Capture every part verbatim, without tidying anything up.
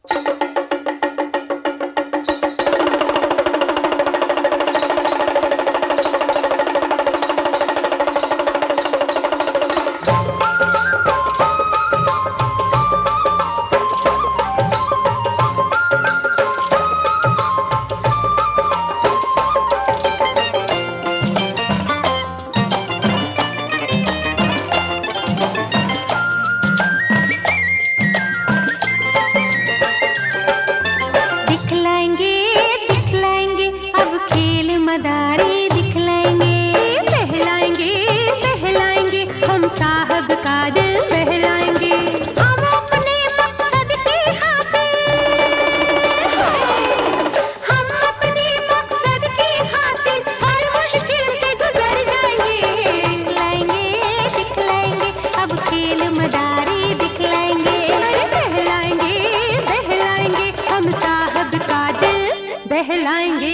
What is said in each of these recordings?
बहलाएंगे।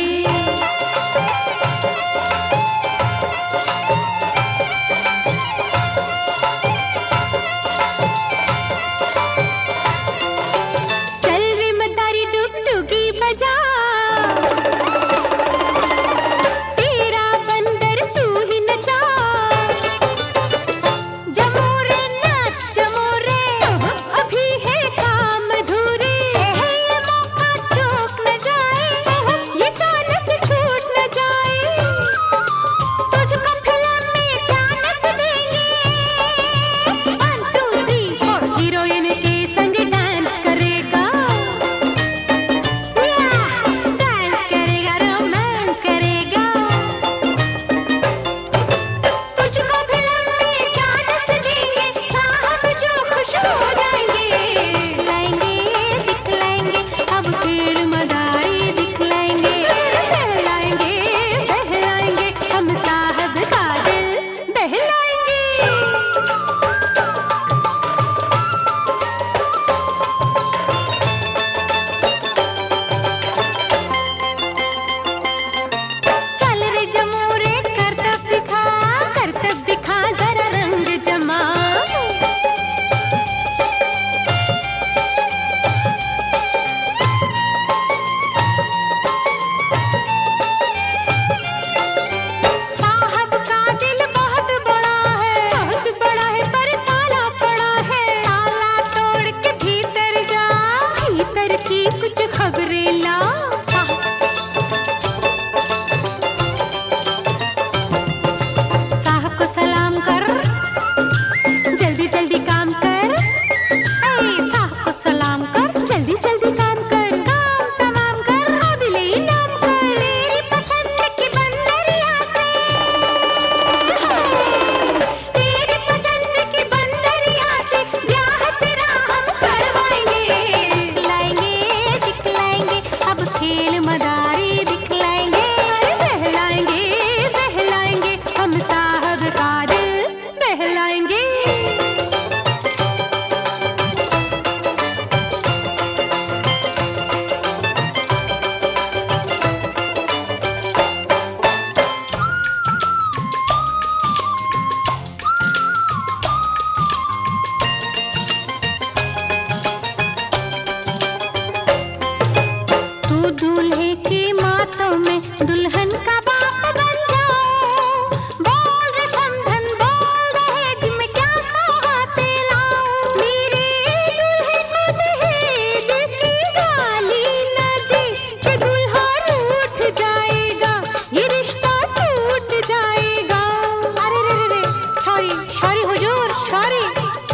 चल रे मदारी डुगडुगी बजा, तेरा बंदर तू ही नचा। जमो रे नाच जमो रे, अभी है काम अधूरे। ये मौका चूक न जाए, ये चांस छूट न जाए। तुझको फिल्म में चांस देंगे। One two three four, heroine के संग डांस करेगा, डांस करेगा, रोमांस करेगा। तुझको फिल्म में चांस देंगे, साहब जो खुश हो जाएंगे। लाएंगे दिखलाएंगे, अब खेल मदारी दिखलाएंगे। बहलाएंगे बहलाएंगे, हम साहब का दिल बहलाएंगे। चल रे जमो रे, करतब दिखा, करतब दिखा, जरा रंग जमा। साहब का दिल बहुत बड़ा है, बहुत बड़ा है, पर ताला पड़ा है। ताला तोड़ के भीतर जा, भीतर की कुछ खबरें ला। साहब को सलाम कर, जल्दी जल्दी काम कर। ऐ साहब को सलाम कर, जल्दी जल्दी काम कर। काम तमाम कर, अब ले नाम कर। मेरी पसंद की बंदरिया से, तेरी पसंद की बंदरिया से ब्याह तेरा हम करवाएंगे। लाएंगे दिखलाएंगे, अब खेल मदारी दिखलाएंगे। बहलाएंगे बहलाएंगे, हम साहब का दिल बहलाएंगे। तू दूल्हे की मातों में दुल्हन का बाप बन जाओ। बोल रे समधन बोल, दहेज में क्या सौगातें लाऊं। मेरे दूल्हे को दहेज की गाली न दे, कि दूल्हा रूठ जाएगा, ये रिश्ता टूट जाएगा। अरे रे रे रे, सॉरी सॉरी हुजूर सॉरी।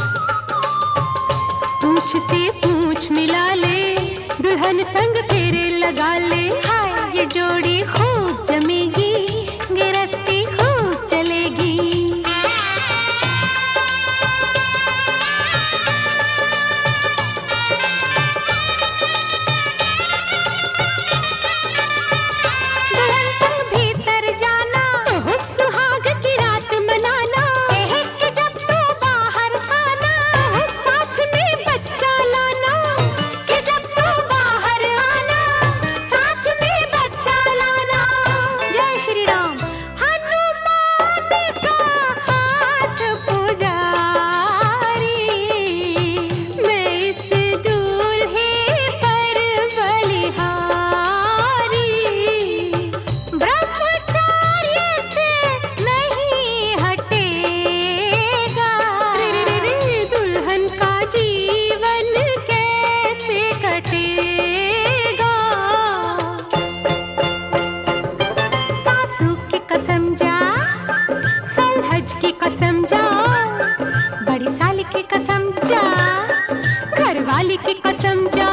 पूछ से पूछ मिला ले, दुल्हन संग फेरे लगा ले। हाय ये जोड़ी खूब जमेगी, गिरस्ती खूब चलेगी। दुल्हन संग भीतर जाना, सुहाग की रात मनाना। कि जब तू बाहर आना, साथ में बच्चा लाना। कि जब तू बाहर आना, साथ में बच्चा लाना। की कसम जा